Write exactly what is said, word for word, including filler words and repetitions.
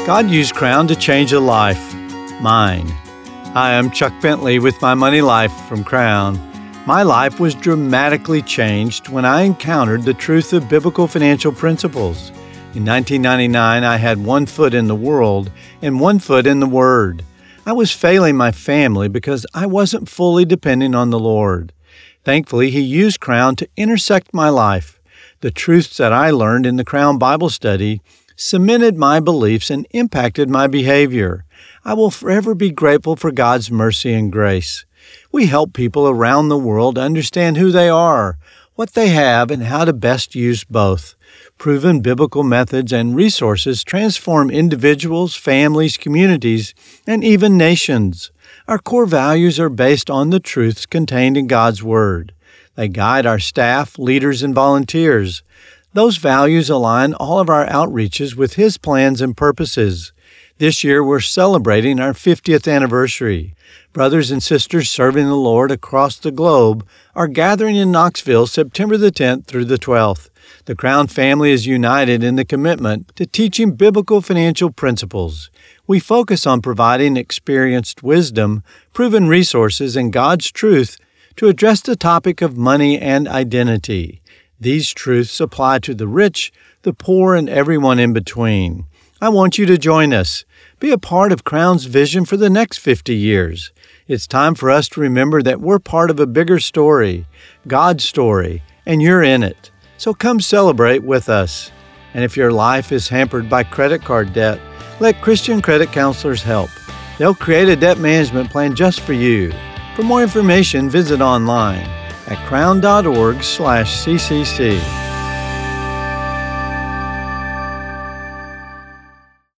God used Crown to change a life, mine. Hi, I'm Chuck Bentley with My Money Life from Crown. My life was dramatically changed when I encountered the truth of biblical financial principles. In nineteen ninety-nine, I had one foot in the world and one foot in the Word. I was failing my family because I wasn't fully depending on the Lord. Thankfully, He used Crown to intersect my life. The truths that I learned in the Crown Bible study cemented my beliefs and impacted my behavior. I will forever be grateful for God's mercy and grace. We help people around the world understand who they are, what they have, and how to best use both. Proven biblical methods and resources transform individuals, families, communities, and even nations. Our core values are based on the truths contained in God's Word. They guide our staff, leaders, and volunteers. Those values align all of our outreaches with His plans and purposes. This year, we're celebrating our fiftieth anniversary. Brothers and sisters serving the Lord across the globe are gathering in Knoxville September the tenth through the twelfth. The Crown family is united in the commitment to teaching biblical financial principles. We focus on providing experienced wisdom, proven resources, and God's truth to address the topic of money and identity. These truths apply to the rich, the poor, and everyone in between. I want you to join us. Be a part of Crown's vision for the next fifty years. It's time for us to remember that we're part of a bigger story, God's story, and you're in it. So come celebrate with us. And if your life is hampered by credit card debt, let Christian Credit Counselors help. They'll create a debt management plan just for you. For more information, visit online at crown dot org slash C C C.